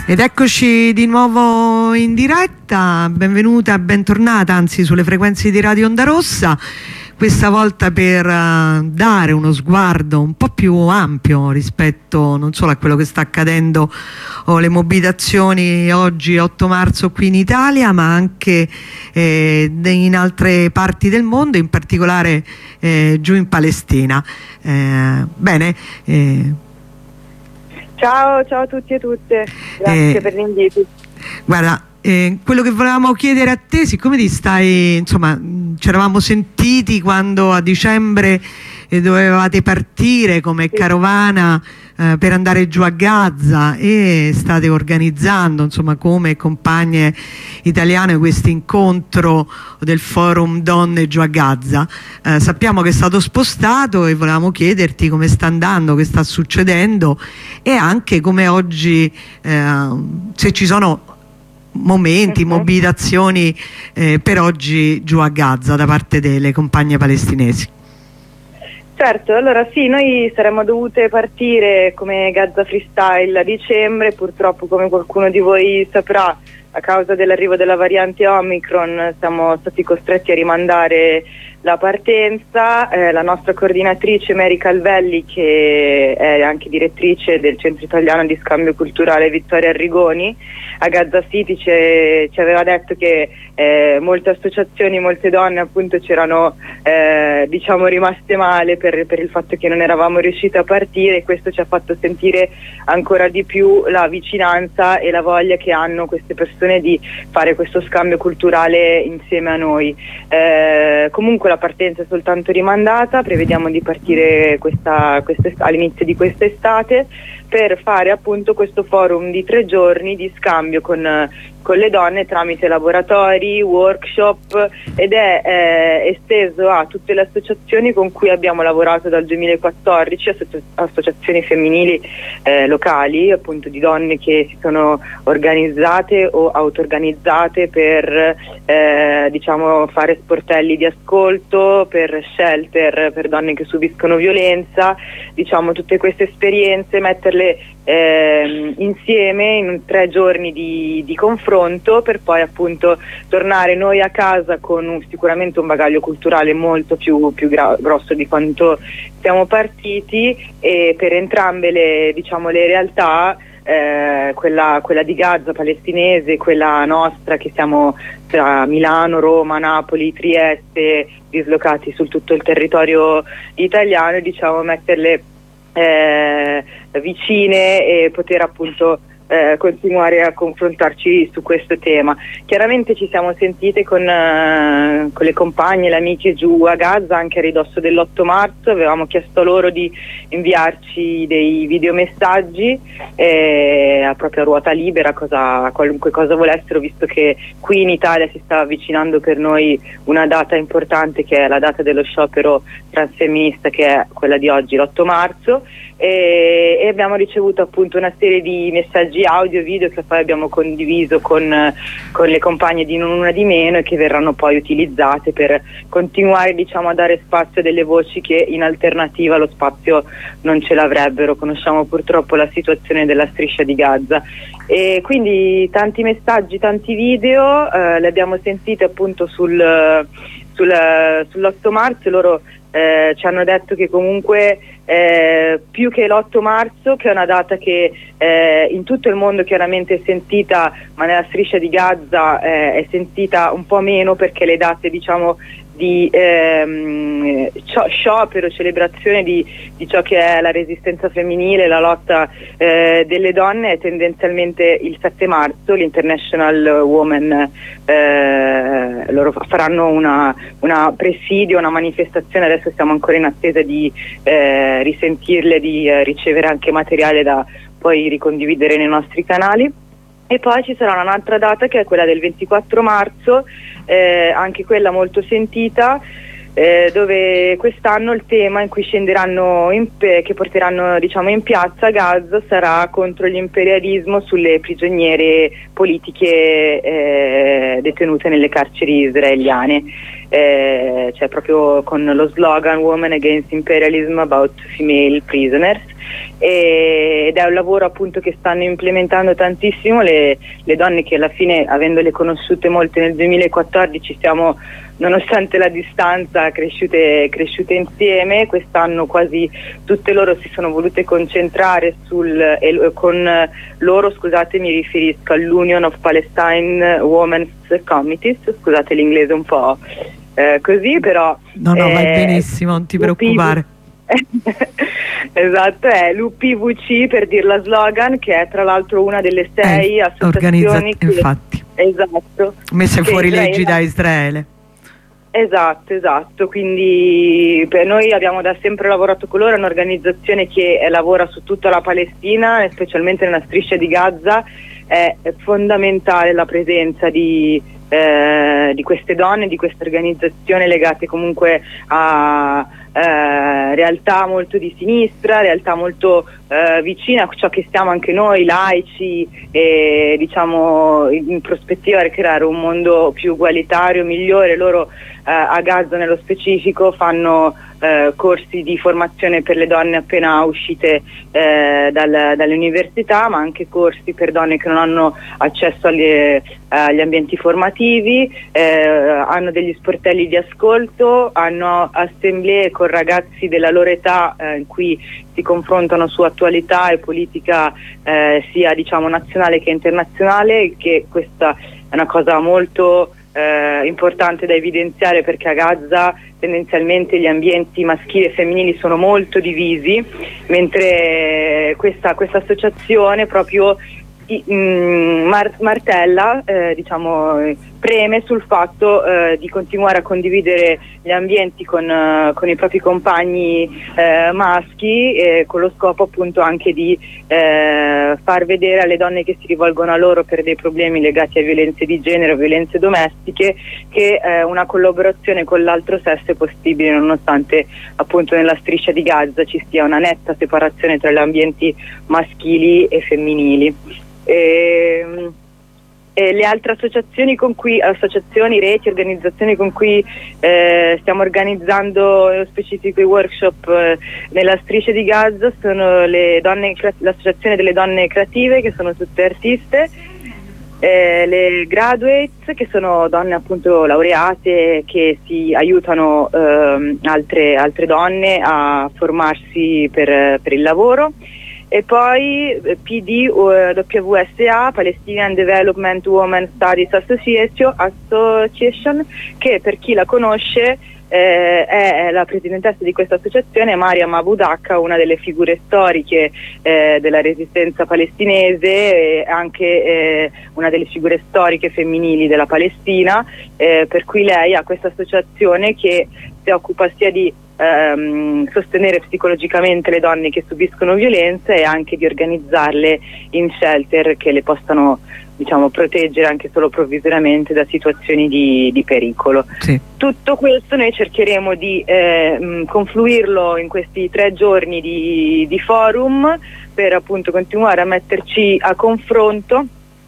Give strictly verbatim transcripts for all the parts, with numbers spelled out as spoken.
Ed eccoci di nuovo in diretta, benvenuta, bentornata anzi sulle frequenze di Radio Onda Rossa, questa volta per uh, dare uno sguardo un po' più ampio rispetto non solo a quello che sta accadendo o le mobilitazioni oggi otto marzo qui in Italia, ma anche eh, in altre parti del mondo, in particolare eh, giù in Palestina. Eh, bene, eh, Ciao, ciao a tutti e tutte, grazie eh, per l'invito. Guarda, eh, quello che volevamo chiedere a te, siccome ti stai, insomma, ci eravamo sentiti quando a dicembre eh, dovevate partire come sì. carovana eh, per andare giù a Gaza e state organizzando, insomma, come compagne italiane questo incontro del forum Donne giù a Gaza. Eh, sappiamo che è stato spostato e volevamo chiederti come sta andando, che sta succedendo e anche come oggi, eh, se ci sono momenti, uh-huh. mobilitazioni eh, per oggi giù a Gaza da parte delle compagne palestinesi. Certo, allora sì, noi saremmo dovute partire come Gaza Freestyle a dicembre, purtroppo come qualcuno di voi saprà a causa dell'arrivo della variante Omicron siamo stati costretti a rimandare la partenza. Eh, la nostra coordinatrice Mary Calvelli, che è anche direttrice del Centro Italiano di Scambio Culturale Vittorio Arrigoni, a Gaza City ci, ci aveva detto che eh, molte associazioni, molte donne appunto c'erano eh, diciamo rimaste male per, per il fatto che non eravamo riuscite a partire, e questo ci ha fatto sentire ancora di più la vicinanza e la voglia che hanno queste persone di fare questo scambio culturale insieme a noi. Eh, comunque la partenza è soltanto rimandata, prevediamo di partire questa, questa, all'inizio di quest'estate per fare appunto questo forum di tre giorni di scambio con, con le donne tramite laboratori, workshop, ed è eh, esteso a tutte le associazioni con cui abbiamo lavorato dal duemilaquattordici, associ associazioni femminili eh, locali, appunto di donne che si sono organizzate o auto-organizzate per eh, diciamo fare sportelli di ascolto, per shelter per donne che subiscono violenza, diciamo tutte queste esperienze, metterle Eh, insieme in tre giorni di, di confronto per poi appunto tornare noi a casa con un, sicuramente un bagaglio culturale molto più, più grosso di quanto siamo partiti, e per entrambe le, diciamo, le realtà, eh, quella, quella di Gaza palestinese, quella nostra che siamo tra Milano, Roma, Napoli, Trieste, dislocati su tutto il territorio italiano, diciamo metterle Eh, vicine e poter appunto eh, continuare a confrontarci su questo tema. Chiaramente ci siamo sentite con, eh, con le compagne, le amiche giù a Gaza anche a ridosso dell'otto marzo, avevamo chiesto loro di inviarci dei videomessaggi eh, a propria ruota libera, cosa, qualunque cosa volessero, visto che qui in Italia si sta avvicinando per noi una data importante, che è la data dello sciopero transfemminista, che è quella di oggi, l'otto marzo, e, e abbiamo ricevuto appunto una serie di messaggi audio e video che poi abbiamo condiviso con, con le compagne di Non Una Di Meno, e che verranno poi utilizzate per continuare diciamo a dare spazio a delle voci che in alternativa lo spazio non ce l'avrebbero. Conosciamo purtroppo la situazione della striscia di Gaza, e quindi tanti messaggi, tanti video, eh, li abbiamo sentiti appunto sul, sul, sull'otto marzo. Loro eh, ci hanno detto che comunque eh, più che l'otto marzo, che è una data che eh, in tutto il mondo chiaramente è sentita, ma nella striscia di Gaza eh, è sentita un po' meno, perché le date diciamo di ehm, sciopero, celebrazione di, di ciò che è la resistenza femminile, la lotta eh, delle donne, è tendenzialmente il sette marzo, l'International Women, eh, loro faranno una, una presidio, una manifestazione. Adesso siamo ancora in attesa di eh, risentirle, di eh, ricevere anche materiale da poi ricondividere nei nostri canali. E poi ci sarà un'altra data, che è quella del ventiquattro marzo, eh, anche quella molto sentita, eh, dove quest'anno il tema in cui scenderanno, in che porteranno diciamo in piazza a Gaza, sarà contro l'imperialismo sulle prigioniere politiche eh, detenute nelle carceri israeliane. Eh, cioè proprio con lo slogan Women Against Imperialism About Female Prisoners. e, ed è un lavoro appunto che stanno implementando tantissimo le, le donne, che alla fine, avendole conosciute molte nel duemilaquattordici, siamo, nonostante la distanza, cresciute, cresciute insieme. Quest'anno quasi tutte loro si sono volute concentrare sul, e con loro, scusate, mi riferisco all'Union of Palestine Women's Committees, scusate l'inglese un po' eh, così, però no no eh, vai benissimo, non ti preoccupare. Esatto, è l'U P V C, per dirla slogan, che è tra l'altro una delle sei eh, associazioni che, infatti, esatto, messe fuori Israele, leggi da Israele. Esatto, esatto, quindi per noi abbiamo da sempre lavorato con loro, è un'organizzazione che eh, lavora su tutta la Palestina, specialmente nella striscia di Gaza. È, è fondamentale la presenza di, eh, di queste donne, di queste organizzazioni legate comunque a eh, realtà molto di sinistra, realtà molto eh, vicine a ciò che siamo anche noi laici, e diciamo in prospettiva di creare un mondo più ugualitario, migliore. Loro eh, a Gaza nello specifico fanno eh, corsi di formazione per le donne appena uscite eh, dal, dalle università, ma anche corsi per donne che non hanno accesso agli, eh, agli ambienti formativi, eh, hanno degli sportelli di ascolto, hanno assemblee con ragazzi della loro età eh, in cui si confrontano su attualità e politica eh, sia diciamo nazionale che internazionale, che questa è una cosa molto eh, importante da evidenziare, perché a Gaza tendenzialmente gli ambienti maschili e femminili sono molto divisi, mentre questa, questa associazione proprio Mar martella, eh, diciamo, preme sul fatto eh, di continuare a condividere gli ambienti con, uh, con i propri compagni eh, maschi, eh, con lo scopo appunto anche di eh, far vedere alle donne che si rivolgono a loro per dei problemi legati a violenze di genere o violenze domestiche che eh, una collaborazione con l'altro sesso è possibile, nonostante appunto nella striscia di Gaza ci sia una netta separazione tra gli ambienti maschili e femminili. E, e le altre associazioni con cui, associazioni, reti, organizzazioni con cui eh, stiamo organizzando nello specifico i workshop eh, nella striscia di Gaza sono le donne, l'associazione delle donne creative, che sono tutte artiste, eh, le graduates, che sono donne appunto laureate che si aiutano eh, altre, altre donne a formarsi per, per il lavoro. E poi P D W S A, Palestinian Development Women Studies Association, Association, che per chi la conosce eh, è la presidentessa di questa associazione, Mariam Abu Dacca, una delle figure storiche eh, della resistenza palestinese, e anche eh, una delle figure storiche femminili della Palestina, eh, per cui lei ha questa associazione che si occupa sia di Ehm, sostenere psicologicamente le donne che subiscono violenza e anche di organizzarle in shelter che le possano, diciamo, proteggere anche solo provvisoriamente da situazioni di, di pericolo. Sì. Tutto questo noi cercheremo di eh, confluirlo in questi tre giorni di, di forum, per appunto continuare a metterci a confronto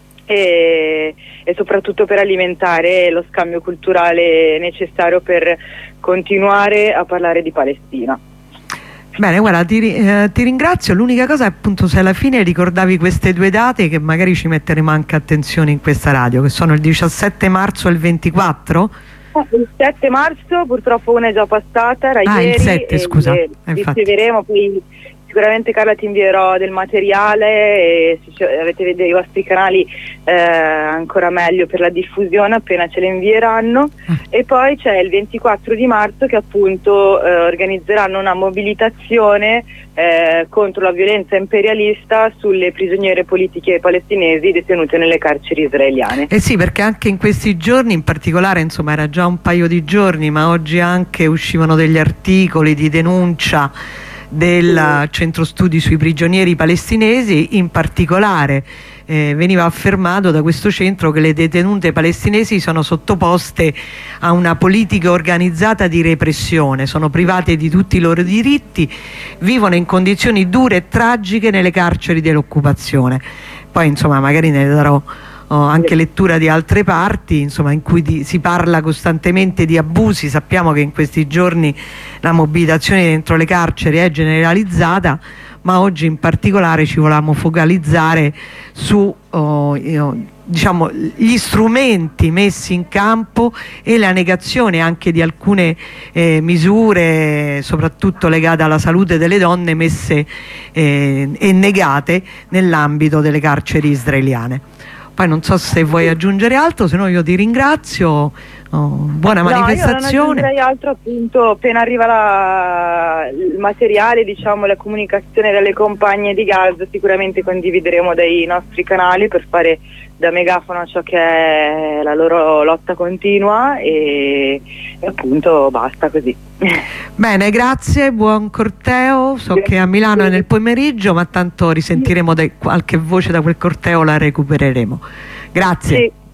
e, e soprattutto per alimentare lo scambio culturale necessario per continuare a parlare di Palestina. Bene, guarda, ti, eh, ti ringrazio. L'unica cosa è appunto, se alla fine ricordavi queste due date che magari ci metteremo anche attenzione in questa radio, che sono il diciassette marzo e il ventiquattro. Il sette marzo purtroppo una è già passata, era ah, ieri, il sette, scusa. E, e riceveremo poi. Sicuramente, Carla, ti invierò del materiale e se avete dei vostri canali eh, ancora meglio per la diffusione appena ce le invieranno. Mm. E poi c'è il ventiquattro di marzo che appunto eh, organizzeranno una mobilitazione eh, contro la violenza imperialista sulle prigioniere politiche palestinesi detenute nelle carceri israeliane. Eh sì, perché anche in questi giorni, in particolare, insomma era già un paio di giorni, ma oggi anche uscivano degli articoli di denuncia del centro studi sui prigionieri palestinesi. In particolare eh, veniva affermato da questo centro che le detenute palestinesi sono sottoposte a una politica organizzata di repressione, sono private di tutti i loro diritti, vivono in condizioni dure e tragiche nelle carceri dell'occupazione. Poi insomma magari ne darò Oh, anche lettura di altre parti, insomma, in cui di, si parla costantemente di abusi. Sappiamo che in questi giorni la mobilitazione dentro le carceri è generalizzata, ma oggi in particolare ci volevamo focalizzare su oh, io, diciamo, gli strumenti messi in campo e la negazione anche di alcune eh, misure, soprattutto legate alla salute delle donne, messe eh, e negate nell'ambito delle carceri israeliane. Poi non so se vuoi aggiungere altro, se no io ti ringrazio. Oh, buona manifestazione. No, io non aggiungerei altro, appunto, appena arriva la, il materiale, diciamo, la comunicazione dalle compagne di Gaza, sicuramente condivideremo dai nostri canali per fare da megafono a ciò che è la loro lotta continua e, e appunto basta così. Bene, grazie, buon corteo. So che a Milano è nel pomeriggio, ma tanto risentiremo qualche voce da quel corteo, la recupereremo. Grazie. Sì.